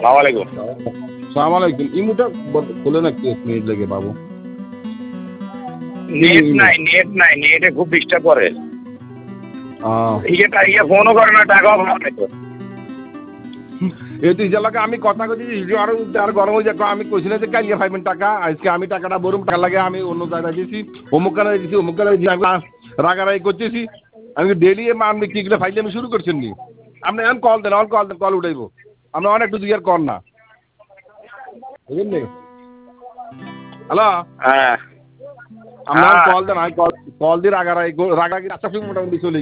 সালাম আলাইকুম। সালাম আলাইকুম। ইমুটা খুলে না কি মিনিট লেগে বাবু। নেট নাই, নেটে খুব ডিস্টার্ব করে। ফোনও করে না, টাকাও পাবে তো। এই এলাকা আমি কথা কইছি আর গরম হয়ে যাক আমি কইছি না যে কাইয়া পাইবেন টাকা আজকে আমি টাকাটা বরুম টাকা লাগে আমি অন্য জায়গায় দিয়েছি অমুক কানে দিয়েছি অমুক কানে দিয়েছি আমি রাগারাগি করতেছি আমি ডেলি আমি কি করে ফাইলে আমি শুরু করছেন নি আপনি এখন কল দেন কল উঠাইব আমি অনেক একটু দুই আর কর না বুঝলেন নি হ্যালো হ্যাঁ আপনি কল দেন আমি কল দিয়ে রাগারাগি আচ্ছা মোটামুটি চলে